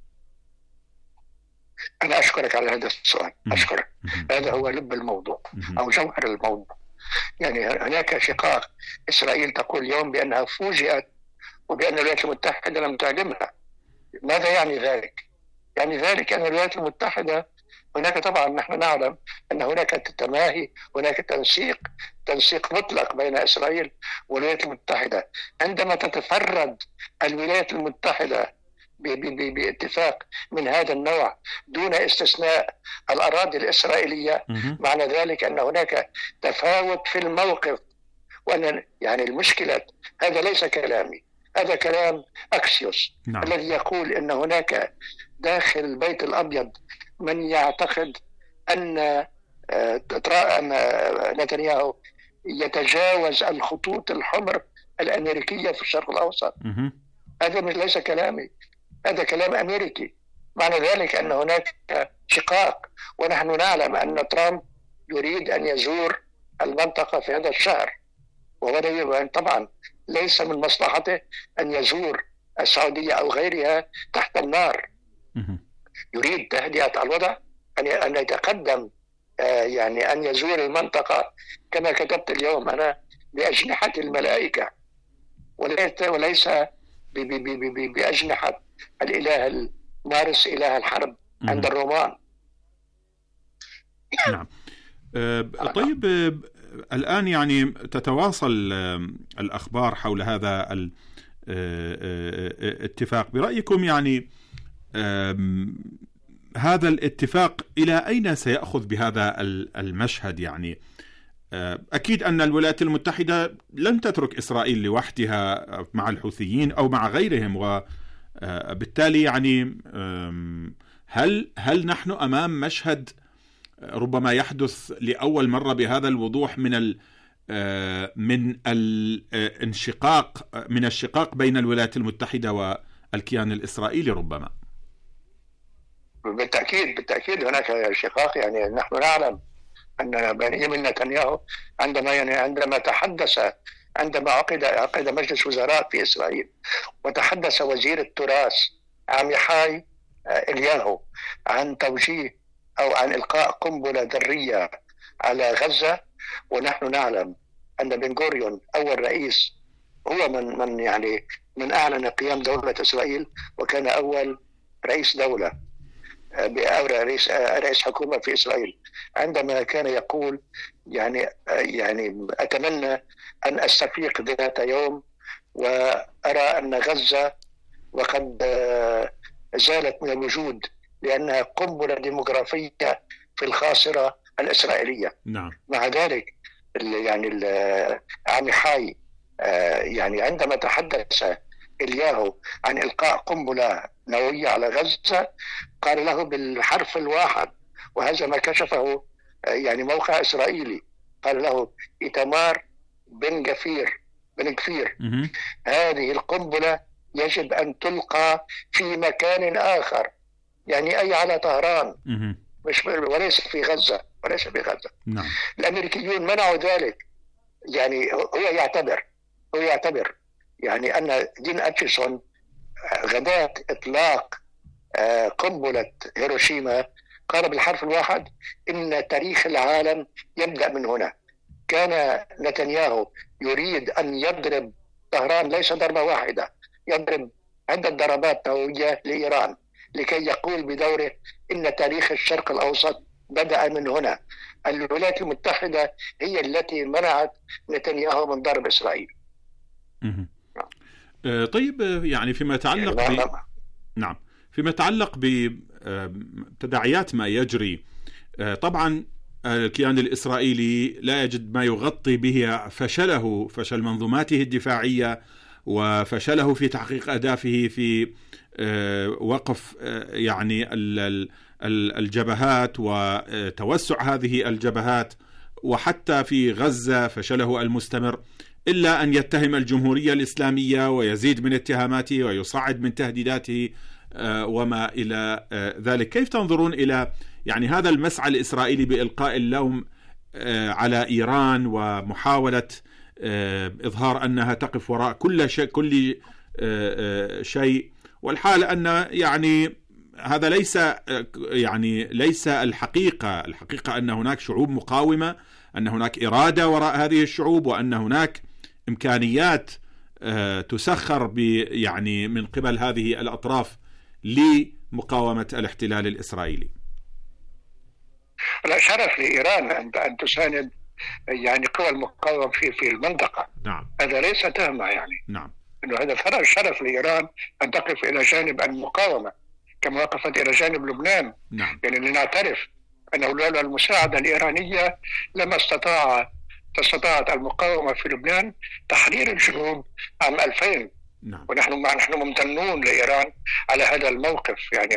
أنا أشكرك على هذا السؤال. أشكرك. هذا هو لب الموضوع أو جوهر الموضوع. يعني هناك شقاق. إسرائيل تقول اليوم بأنها فوجئت وبأن الولايات المتحدة لم تعلمها. ماذا يعني ذلك؟ يعني ذلك أن الولايات المتحدة هناك طبعا نحن نعلم أن هناك تماهي، هناك تنسيق مطلق بين إسرائيل والولايات المتحدة. عندما تتفرد الولايات المتحدة باتفاق من هذا النوع دون استثناء الأراضي الإسرائيلية، معنى ذلك أن هناك تفاوت في الموقف. وأن يعني المشكلة، هذا ليس كلامي، هذا كلام أكسيوس. نعم. الذي يقول أن هناك داخل البيت الأبيض من يعتقد أن نتنياهو يتجاوز الخطوط الحمر الأمريكية في الشرق الأوسط. هذا ليس كلامي، هذا كلام أمريكي. معنى ذلك أن هناك شقاق، ونحن نعلم أن ترامب يريد أن يزور المنطقة في هذا الشهر، وهذا طبعا ليس من مصلحته أن يزور السعودية أو غيرها تحت النار. يريد تهدئة الوضع، أن يتقدم، يعني أن يزور المنطقة كما كتبت اليوم أنا بأجنحة الملائكة، وليس بأجنحة الإله المارس إله الحرب عند الرومان. نعم. طيب، الآن يعني تتواصل الأخبار حول هذا الاتفاق. برأيكم يعني هذا الاتفاق إلى أين سيأخذ بهذا المشهد؟ يعني أكيد أن الولايات المتحدة لن تترك إسرائيل لوحدها مع الحوثيين أو مع غيرهم، وبالتالي يعني هل نحن أمام مشهد ربما يحدث لأول مرة بهذا الوضوح من الشقاق بين الولايات المتحدة والكيان الإسرائيلي ربما؟ بالتأكيد هناك شقاق. يعني نحن نعلم أن بنيامين نتنياهو عندما عقد مجلس وزراء في إسرائيل وتحدث وزير التراث عميحاي إلياهو عن توجيه أو عن إلقاء قنبلة ذرية على غزة، ونحن نعلم أن بن غوريون أول رئيس هو من أعلن قيام دولة إسرائيل، وكان أول رئيس دولة أو رئيس حكومة في إسرائيل، عندما كان يقول يعني أتمنى أن أستفيق ذات يوم وأرى أن غزة وقد زالت من الوجود لأنها قنبلة ديموغرافية في الخاصرة الإسرائيلية. نعم. مع ذلك عميحاي عندما تحدث إلياهو عن إلقاء قنبلة نووية على غزة قال له بالحرف الواحد، وهذا ما كشفه موقع إسرائيلي، قال له إيتمار بن غفير هذه القنبلة يجب أن تلقى في مكان آخر، أي على طهران، وليس في غزة. نعم. الأمريكيون منعوا ذلك. هو يعتبر أن دين أتشيسون غداة إطلاق قنبلة هيروشيما قال بالحرف الواحد إن تاريخ العالم يبدأ من هنا. كان نتنياهو يريد أن يضرب طهران ليس ضربة واحدة، يضرب عدة ضربات نووية لإيران لكي يقول بدوره إن تاريخ الشرق الأوسط بدأ من هنا. الولايات المتحدة هي التي منعت نتنياهو من ضرب إسرائيل. طيب، فيما يتعلق نعم، فيما يتعلق بتداعيات ما يجري، طبعا الكيان الإسرائيلي لا يجد ما يغطي به فشل منظوماته الدفاعية وفشله في تحقيق أهدافه في وقف الجبهات وتوسع هذه الجبهات، وحتى في غزة فشله المستمر، إلا أن يتهم الجمهورية الإسلامية ويزيد من اتهاماته ويصعد من تهديداته وما إلى ذلك. كيف تنظرون إلى هذا المسعى الإسرائيلي بإلقاء اللوم على إيران ومحاولة إظهار أنها تقف وراء كل شيء، والحال أن هذا ليس الحقيقة أن هناك شعوب مقاومة، أن هناك إرادة وراء هذه الشعوب، وأن هناك إمكانيات تسخر من قبل هذه الأطراف لمقاومة الاحتلال الإسرائيلي. لا شرف لإيران أن تساند قوى المقاومة في المنطقة. نعم. هذا ليس تهمة نعم. إنه هذا شرف لإيران أن تقف إلى جانب المقاومة كما وقفت إلى جانب لبنان. نعم. لنعترف أنه لولا المساعدة الإيرانية لما استطاعت المقاومة في لبنان تحرير الجنوب عام 2000. نعم. ونحن ممتنون لإيران على هذا الموقف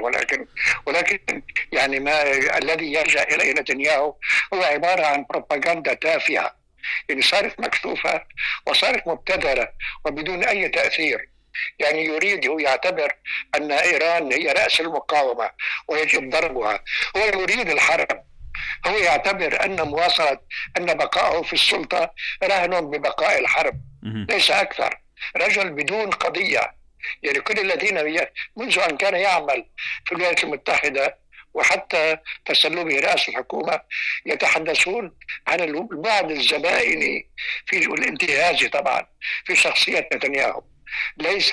ولكن ما الذي يرجع إليه نتنياهو هو عبارة عن بروباغندا تافهة، صارت مكشوفة وصارت مبتذلة وبدون أي تأثير. هو يعتبر أن إيران هي رأس المقاومة ويجب ضربها. هو يريد الحرب. هو يعتبر أن بقائه في السلطة رهن ببقاء الحرب، ليس أكثر. رجل بدون قضية. كل الذين منذ أن كان يعمل في الولايات المتحدة وحتى تسلمه رئاسة الحكومة يتحدثون عن البعد الزبائني والانتهازي طبعا في شخصية نتنياهو. ليس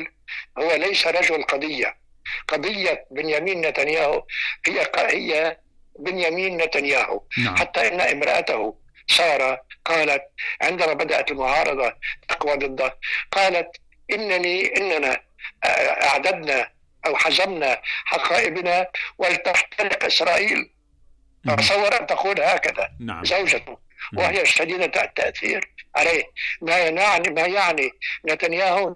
رجل قضية بنيامين نتنياهو هي بنيامين نتنياهو. نعم. حتى إن امرأته سارة قالت عندما بدأت المعارضة تقوى ضده، قالت إننا أعددنا أو حزمنا حقائبنا ولتحترق إسرائيل. تصور أن تقول هكذا. نعم. زوجته وهي شديدة التأثير عليه. ما يعني نتنياهو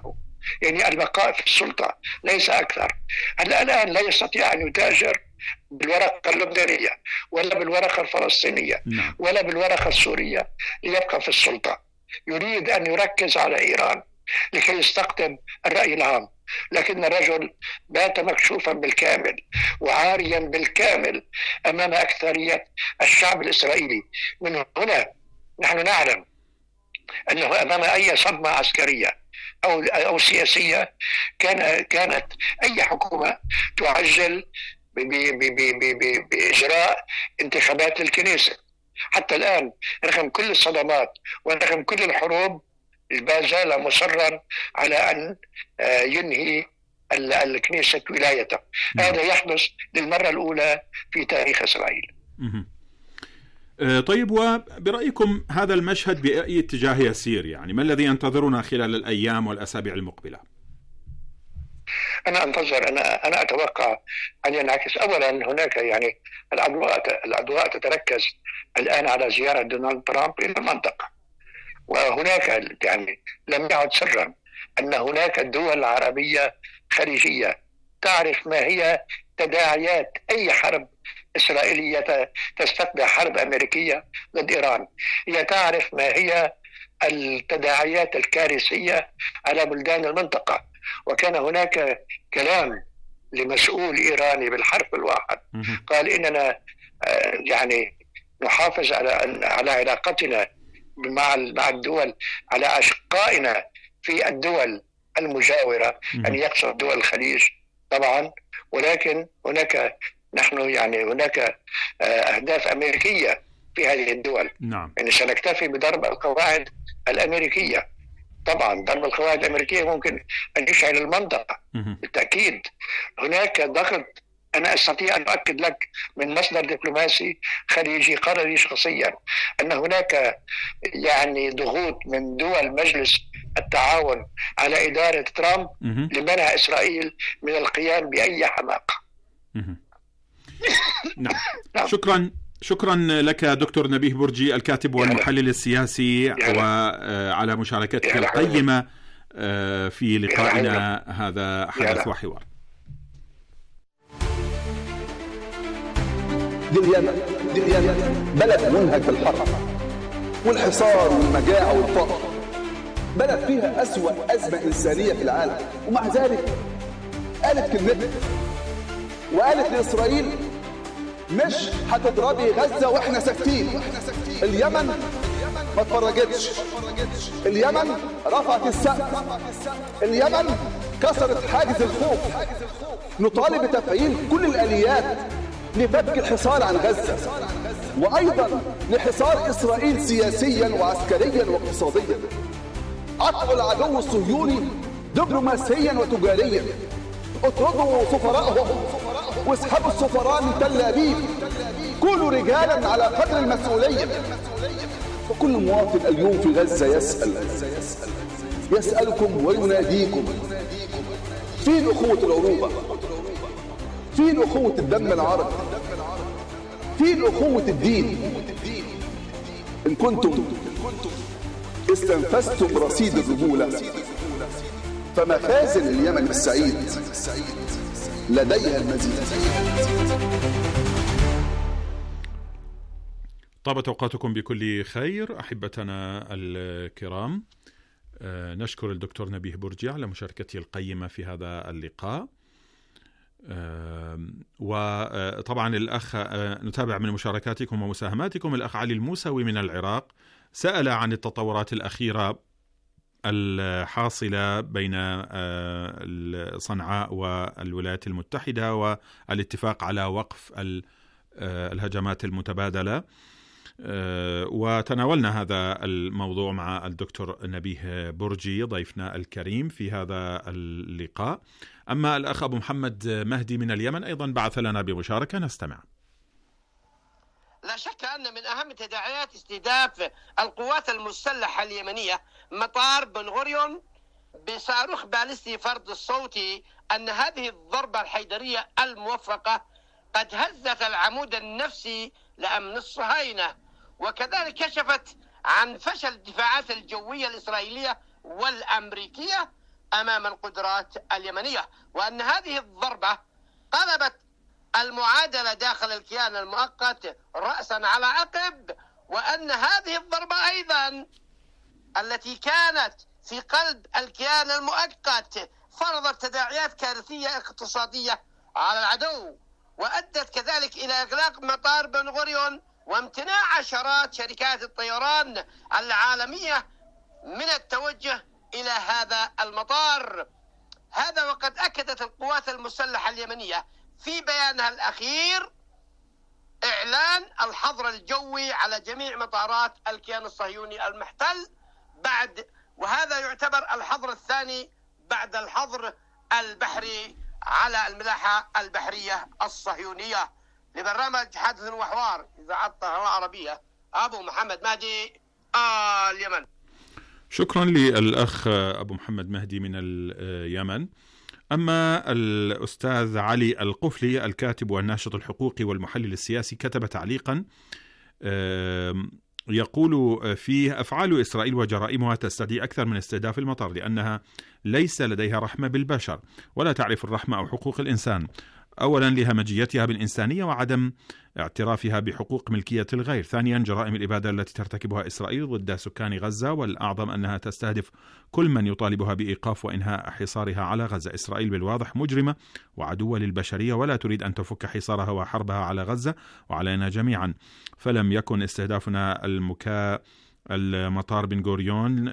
البقاء في السلطة ليس أكثر. الآن لا يستطيع أن يتاجر بالورقة اللبنانية ولا بالورقة الفلسطينية. نعم. ولا بالورقة السورية ليبقى في السلطة. يريد أن يركز على إيران لكي يستقطب الرأي العام، لكن الرجل بات مكشوفا بالكامل وعاريا بالكامل أمام أكثرية الشعب الإسرائيلي. من هنا نحن نعلم أنه أمام أي صدمة عسكرية أو سياسية كانت أي حكومة تعجل بإجراء انتخابات الكنيسة. حتى الآن رغم كل الصدمات ورغم كل الحروب ما زال مصرا على أن ينهي الكنيسة ولايته. هذا يحدث للمرة الأولى في تاريخ إسرائيل. طيب، وبرأيكم هذا المشهد بأي اتجاه يسير؟ يعني ما الذي ينتظرنا خلال الأيام والأسابيع المقبلة؟ أنا أنتظر، أنا أتوقع أن ينعكس. أولا هناك يعني الأضواء تتركز الآن على زيارة دونالد ترامب إلى المنطقة، وهناك يعني لم يعد سرا أن هناك دول عربية خليجية تعرف ما هي تداعيات أي حرب إسرائيلية تستتبع حرب أمريكية ضد إيران. هي تعرف ما هي التداعيات الكارثية على بلدان المنطقة. وكان هناك كلام لمسؤول إيراني بالحرف الواحد قال إننا يعني نحافظ على علاقتنا مع الدول، على أشقائنا في الدول المجاورة، أن يقصد دول الخليج طبعا، ولكن هناك هناك أهداف أمريكية في هذه الدول. نعم. يعني سنكتفي بضرب القواعد الأمريكية. طبعا ضرب القواعد الأمريكية ممكن أن يشعل المنطقة بالتأكيد. هناك ضغط، أنا أستطيع أن أؤكد لك من مصدر دبلوماسي خليجي قرري شخصيا أن هناك يعني ضغوط من دول مجلس التعاون على إدارة ترامب لمنع إسرائيل من القيام بأي حماقة. نعم. شكرا لك دكتور نبيه برجي، الكاتب والمحلل السياسي، وعلى مشاركتك القيمة في لقائنا هذا حدث وحوار. اليمن بلد منهك بالحرب والحصار والمجاعة والفقر، بلد فيها أسوأ أزمة إنسانية في العالم، ومع ذلك قالت كلمتها وقالت لإسرائيل مش هتضربي غزة واحنا ساكتين. اليمن ما اتفرجتش، اليمن رفعت السقف، اليمن كسرت حاجز الخوف. نطالب بتفعيل كل الآليات لفك الحصار عن غزة، وأيضا لحصار إسرائيل سياسيا وعسكريا واقتصاديا. عطوا العدو الصهيوني دبلوماسيا وتجاريا، اطردوا سفراءهم واسحبوا السفراء من تل أبيب. كونوا رجالا على قدر المسؤولية. وكل مواطن اليوم في غزة يسألكم ويناديكم: فين أخوة العروبة؟ فين أخوة الدم العربي؟ فين أخوة الدين؟ إن كنتم استنفذتم رصيد الرجولة فمخازن اليمن السعيد لديها المزيد. طابت أوقاتكم بكل خير أحبتنا الكرام. نشكر الدكتور نبيه برجي على مشاركته القيمة في هذا اللقاء. وطبعا الأخ نتابع من مشاركاتكم ومساهماتكم. الأخ علي الموسوي من العراق سأل عن التطورات الأخيرة الحاصلة بين صنعاء والولايات المتحدة والاتفاق على وقف الهجمات المتبادلة، وتناولنا هذا الموضوع مع الدكتور نبيه برجي ضيفنا الكريم في هذا اللقاء. أما الأخ أبو محمد مهدي من اليمن أيضا بعث لنا بمشاركة، نستمع. لا شك أن من أهم تداعيات استهداف القوات المسلحة اليمنية مطار بن غوريون بصاروخ باليستي فرد الصوتي أن هذه الضربة الحيدرية الموفقة قد هزت العمود النفسي لأمن الصهاينة، وكذلك كشفت عن فشل الدفاعات الجوية الإسرائيلية والأمريكية أمام القدرات اليمنية، وأن هذه الضربة قلبت المعادلة داخل الكيان المؤقت رأسا على عقب، وأن هذه الضربة أيضا التي كانت في قلب الكيان المؤقت فرضت تداعيات كارثية اقتصادية على العدو، وأدت كذلك إلى إغلاق مطار بن غوريون وامتناع عشرات شركات الطيران العالمية من التوجه إلى هذا المطار. هذا وقد أكدت القوات المسلحة اليمنية في بيانها الأخير إعلان الحظر الجوي على جميع مطارات الكيان الصهيوني المحتل بعد وهذا يعتبر الحظر الثاني بعد الحظر البحري على الملاحة البحرية الصهيونية. لبرنامج حدث وحوار إذاعة الطيران العربية، أبو محمد مهدي، اليمن. شكرا للأخ أبو محمد مهدي من اليمن. أما الأستاذ علي القفلي الكاتب والناشط الحقوقي والمحلل السياسي كتب تعليقا يقول فيه: أفعال إسرائيل وجرائمها تستدعي أكثر من استهداف المطار، لأنها ليس لديها رحمة بالبشر ولا تعرف الرحمة أو حقوق الإنسان. أولا لهمجيتها بالإنسانية وعدم اعترافها بحقوق ملكية الغير. ثانيا جرائم الإبادة التي ترتكبها إسرائيل ضد سكان غزة، والأعظم أنها تستهدف كل من يطالبها بإيقاف وإنهاء حصارها على غزة. إسرائيل بالواضح مجرمة وعدوة للبشرية ولا تريد أن تفك حصارها وحربها على غزة وعلينا جميعا. فلم يكن استهدافنا المطار بن غوريون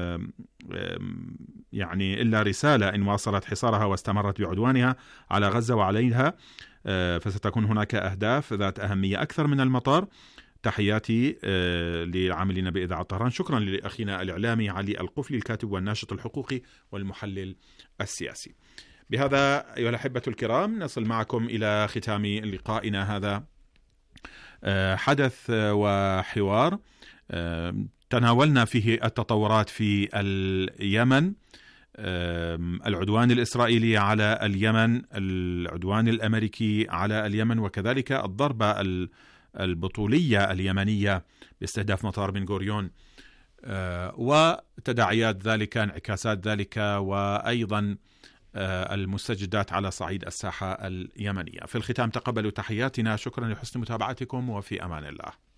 يعني إلا رسالة إن واصلت حصارها واستمرت بعدوانها على غزة وعليها فستكون هناك أهداف ذات أهمية أكثر من المطار. تحياتي للعاملين بإذاعة طهران. شكرا لأخينا الإعلامي علي القفلي الكاتب والناشط الحقوقي والمحلل السياسي. بهذا أيها الأحبة الكرام نصل معكم إلى ختام لقائنا هذا. حدث وحوار تناولنا فيه التطورات في اليمن، العدوان الإسرائيلي على اليمن، العدوان الأمريكي على اليمن، وكذلك الضربة البطولية اليمنية باستهداف مطار بن غوريون وتداعيات ذلك، انعكاسات ذلك، وأيضا المستجدات على صعيد الساحة اليمنية. في الختام تقبلوا تحياتنا، شكرا لحسن متابعتكم وفي أمان الله.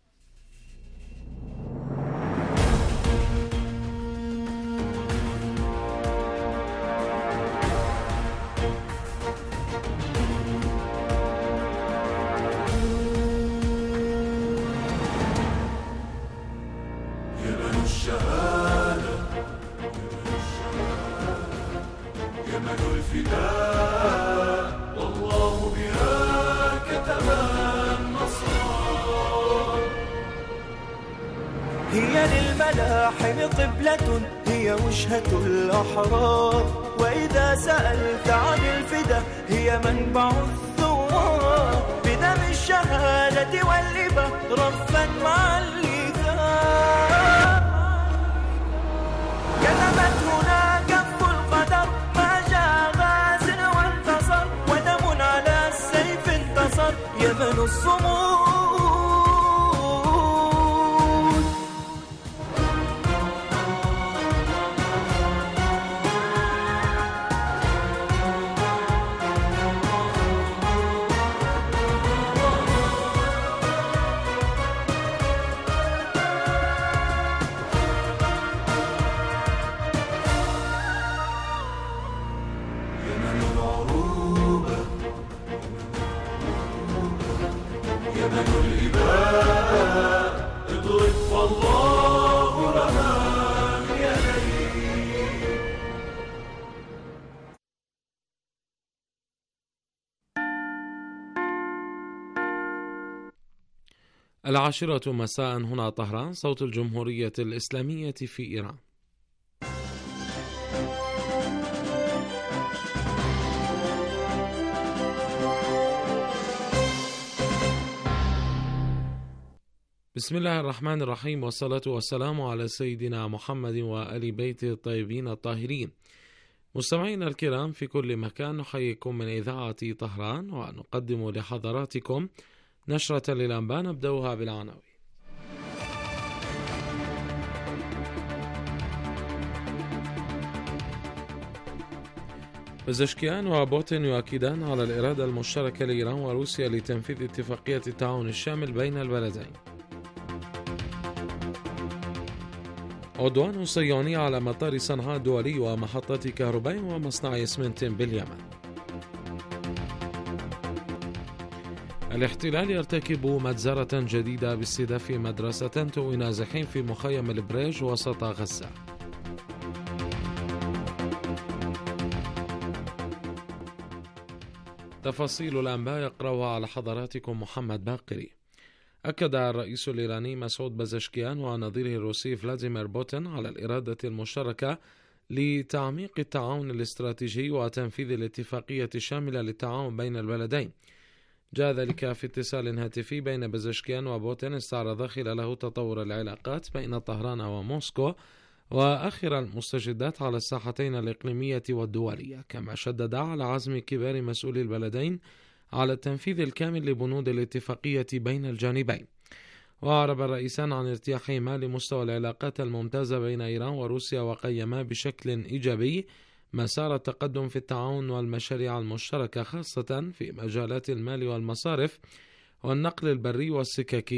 يمن الفداء والله بها كتب النصر. هي للملاحم قبلة، هي وجهة الأحرار، وإذا سألت عن الفدا هي منبع الثوار. بدم الشهادة والإبة رفا مع الليثار، كتبت هنا كف القدر ما جاء غازل وانتصر، ودم على السيف انتصر يمن الصمود. يمن الإباء اضرب فالله رمى بيديه. العاشرة مساء هنا طهران، صوت الجمهورية الإسلامية في إيران. بسم الله الرحمن الرحيم، والصلاة والسلام على سيدنا محمد وآل بيته الطيبين الطاهرين. مستمعينا الكرام في كل مكان، نحييكم من إذاعة طهران ونقدم لحضراتكم نشرة للأنباء نبدأها بالعناوين. بزشكيان وبوتين يؤكدان على الإرادة المشتركة لإيران وروسيا لتنفيذ اتفاقية التعاون الشامل بين البلدين. عدوان صهيوني على مطار صنعاء الدولي ومحطة كهرباء ومصنع إسمنت باليمن. الاحتلال يرتكب مجزرة جديدة باستهداف مدرسة تؤوي نازحين في مخيم البريج وسط غزة. تفاصيل الأنباء يقرأها على حضراتكم محمد باقري. أكد الرئيس الإيراني مسعود بزشكيان ونظيره الروسي فلاديمير بوتين على الإرادة المشتركة لتعميق التعاون الاستراتيجي وتنفيذ الاتفاقية الشاملة للتعاون بين البلدين. جاء ذلك في اتصال هاتفي بين بزشكيان وبوتين استعرض خلاله تطور العلاقات بين طهران وموسكو وآخر المستجدات على الساحتين الإقليمية والدولية، كما شدد على عزم كبار مسؤولي البلدين على التنفيذ الكامل لبنود الاتفاقية بين الجانبين. وأعرب الرئيسان عن ارتياحهما لمستوى العلاقات الممتازة بين إيران وروسيا، وقيما بشكل إيجابي مسار التقدم في التعاون والمشاريع المشتركة، خاصة في مجالات المال والمصارف والنقل البري والسككي